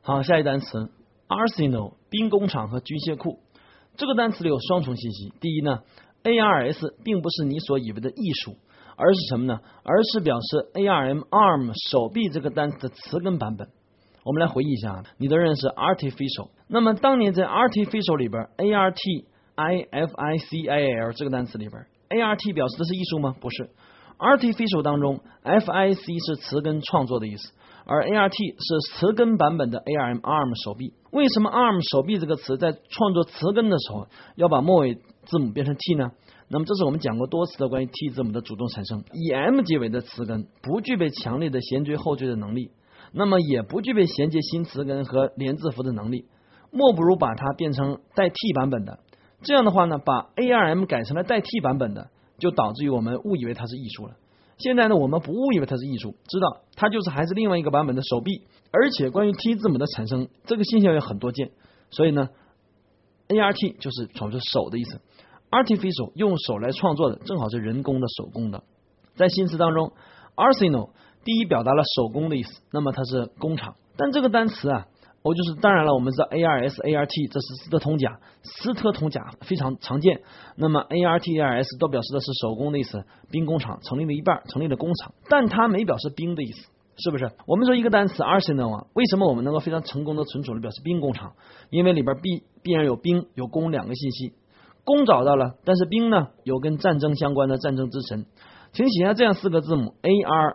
好，下一单词 arsenal 兵工厂和军械库。这个单词里有双重信息。第一呢 ARS 并不是你所以为的艺术，而是什么呢？而是表示 arm 手臂这个单词的词根版本。我们来回忆一下，你都认识 artificial。那么当年在 artificial 里边 artificial 这个单词里边 art 表示的是艺术吗？不是。artificial 当中 fic 是词根创作的意思，而 art 是词根版本的 arm 手臂。为什么 arm 手臂这个词在创作词根的时候要把末尾字母变成 t 呢？那么这是我们讲过多次的关于 t 字母的主动产生。以 m 结尾的词根不具备强烈的衔缀后缀的能力，那么也不具备衔接新词根和连字符的能力，莫不如把它变成带 t 版本的。这样的话呢，把 arm 改成了带 t 版本的，就导致于我们误以为它是艺术了。现在呢，我们不误以为它是艺术，知道它就是还是另外一个版本的手臂。而且关于 t 字母的产生，这个现象有很多见，所以呢 art 就是创作手的意思。artificial 用手来创作的，正好是人工的手工的。在新词当中 arsenal 第一表达了手工的意思，那么它是工厂。但这个单词啊，就是当然了，我们知道 ARS、ART 这是斯特通假，斯特通假非常常见。那么 ART、ARS 都表示的是手工的意思，兵工厂成立了一半，成立了工厂，但它没表示兵的意思，是不是？我们说一个单词 arsenal 啊，为什么我们能够非常成功的存储了表示兵工厂？因为里边必然有兵有工两个信息。工找到了，但是兵呢有跟战争相关的战争之神。请写下这样四个字母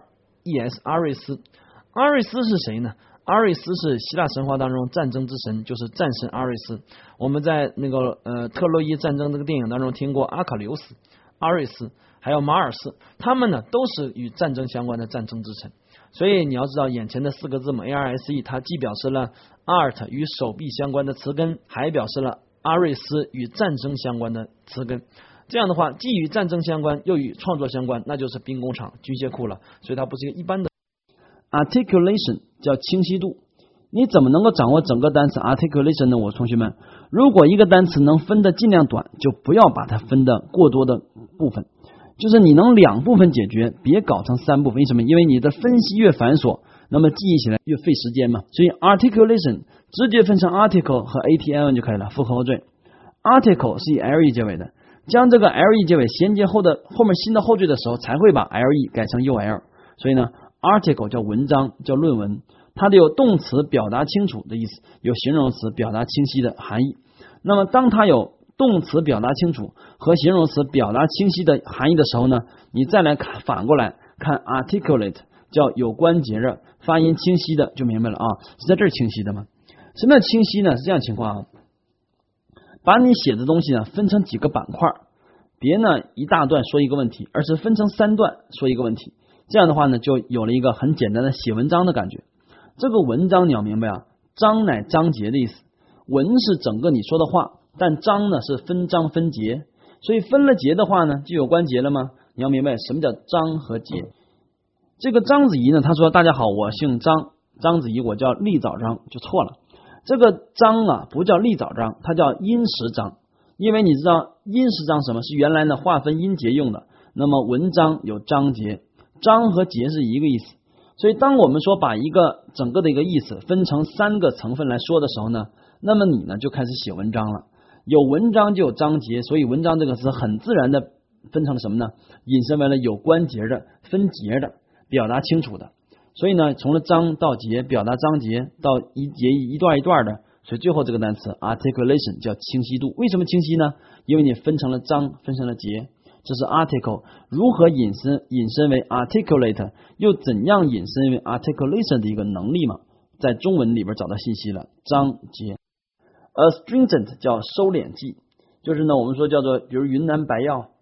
ARES 阿瑞斯。阿瑞斯是谁呢？阿瑞斯是希腊神话当中战争之神，就是战神阿瑞斯。我们在那个特洛伊战争这个电影当中听过阿卡琉斯、阿瑞斯还有马尔斯，他们呢都是与战争相关的战争之神。所以你要知道眼前的四个字母 ARSE 它既表示了 art 与手臂相关的词根，还表示了阿瑞斯与战争相关的词根。这样的话既与战争相关又与创作相关，那就是兵工厂军械库了。所以它不是一个一般的。 articulation 叫清晰度。你怎么能够掌握整个单词 articulation 呢？我同学们，如果一个单词能分得尽量短，就不要把它分得过多的部分，就是你能两部分解决，别搞成三部分。为什么？因为你的分析越繁琐，那么记忆起来越费时间嘛。所以 articulation 直接分成 article 和 ATL 就可以了，复合后缀。article 是以 LE 结尾的，将这个 LE 结尾衔接后面新的后缀的时候，才会把 LE 改成 UL。所以呢，article 叫文章，叫论文，它得有动词表达清楚的意思，有形容词表达清晰的含义。那么当它有动词表达清楚和形容词表达清晰的含义的时候呢，你再来看反过来看 articulate 叫有关节的，发音清晰的，就明白了啊，是在这儿清晰的吗？什么叫清晰呢？是这样情况啊，把你写的东西呢分成几个板块，别呢一大段说一个问题，而是分成三段说一个问题。这样的话呢，就有了一个很简单的写文章的感觉。这个文章你要明白啊，章乃章节的意思，文是整个你说的话，但章呢是分章分节，所以分了节的话呢，就有关节了吗？你要明白什么叫章和节。这个章子怡呢，他说大家好，我姓张，章子怡我叫立早章，就错了。这个章啊不叫立早章，它叫音时章，因为你知道音时章什么是原来呢划分音节用的。那么文章有章节，章和节是一个意思，所以当我们说把一个整个的一个意思分成三个成分来说的时候呢，那么你呢就开始写文章了。有文章就有章节，所以文章这个词很自然的分成了什么呢？引申为了有关节的、分节的、表达清楚的。所以呢，从了章到节，表达章节到一节一段一段的，所以最后这个单词 articulation 叫清晰度。为什么清晰呢？因为你分成了章，分成了节。这是 article 如何引申为 articulate， 又怎样引申为 articulation 的一个能力嘛，在中文里边找到信息了，章节。astringent 叫收敛剂，就是呢我们说叫做比如云南白药